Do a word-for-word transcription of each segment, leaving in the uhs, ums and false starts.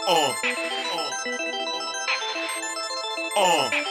Uh, uh, uh.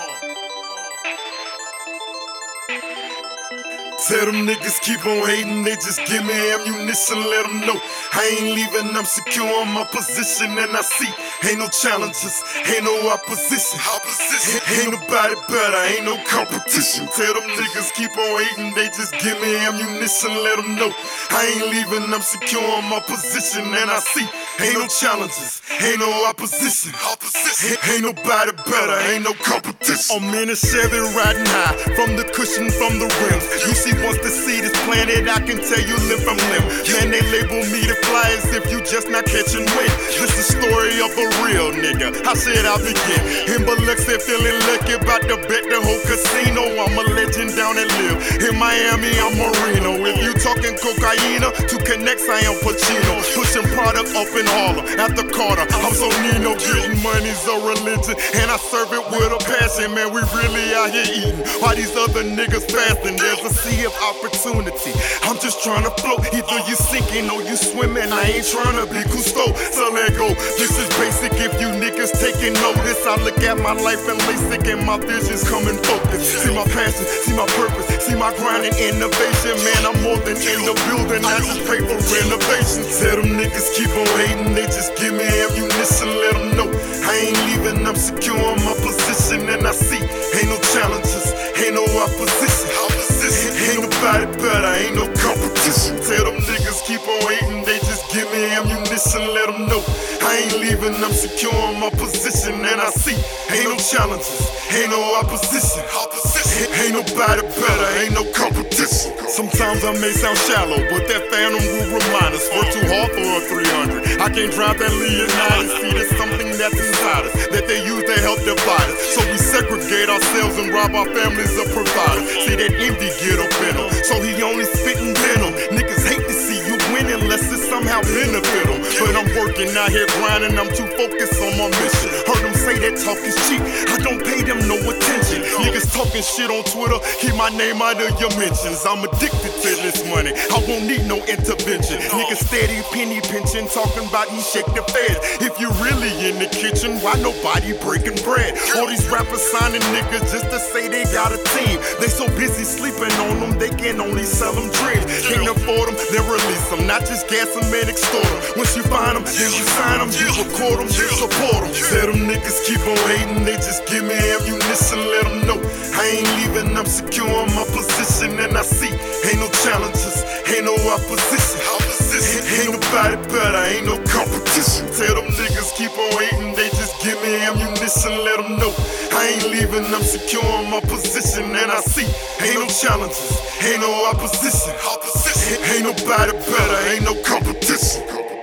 Tell them niggas keep on hating, they just give me ammunition, let them know I ain't leaving, I'm secure in my position, and I see ain't no challenges, ain't no opposition, opposition. Ain't nobody better, ain't no competition. Tell them niggas keep on hating, they just give me ammunition, let them know I ain't leaving, I'm secure in my position, and I see ain't no challenges, ain't no opposition, opposition. Ain't nobody better, ain't no competition. I'm in a Chevy riding high, from the cushion, from the rims. You see, once to see this planet, I can tell you limb from limb. Man, they label me to fly as if you just not catching wind. This the story of a real nigga, how should I begin? In Biloxi, feeling lucky about to bet the whole casino. I'm a legend down and live in Miami, I'm Marino. If you talking cocaine, to connects, I am Pacino. Pushing product up in Harlem, after Carter, I'm so Nino. Getting money's a religion, and I serve it with a passion. Man, we really out here eating, while these other niggas fasting. There's a sea of opportunity, I'm just trying to float. Either you sinking or you swimming, I ain't trying to be Cousteau. So let go, this is basic if you niggas taking notice. I look at my life and LASIK and my vision's coming focus. See my passion, see my purpose, see my grind and innovation. Man, I'm more than in the building, I just pay for renovation. Tell them niggas keep on hating, they just give me ammunition, let them know I ain't leaving, I'm secure in my position, and I see ain't no challenges, ain't no opposition, opposition. Ain't nobody better, ain't no competition. Tell them niggas keep on hating, they just give me ammunition, let them know I ain't leaving, I'm secure in my position, and I see ain't no challenges, ain't no opposition, opposition. Ain't nobody better, ain't no competition. Sometimes I may sound shallow, but that phantom will remind us we're too hard for a three hundred. I can't drive that Leonidas, see there's something that's inside us that they use to help divide us. So we segregate ourselves and rob our families of providers. See that envy get up in them, so he only spitting venom. Niggas hate to see you win unless it somehow benefit them. But I'm working out here grinding, I'm too focused on my mission. Heard them say that talk is cheap, I don't pay them no attention. Niggas talking shit on Twitter, keep my name out of your mentions. I'm addicted to this money, I won't need no intervention. Niggas steady penny pinching, talking about he shake the feds. If you really in the kitchen, why nobody breaking bread? All these rappers signing niggas just to say they got a team. They so busy sleeping on them, they can only sell them dreams. Can't afford them, then release them, not just gas them and extort them. Once you find them, then you sign them, you record them, you support them. Tell them niggas keep on hating, they just give me ammunition, let them know I ain't leaving, I'm secure in my position, and I see ain't no challenges, ain't no opposition, opposition. Ain't nobody better, ain't no competition. Tell them niggas keep on hating, they just give me ammunition, let them know I ain't leaving, I'm secure in my position, and I see ain't no challenges, ain't no opposition, opposition. Ain't nobody better, ain't no competition.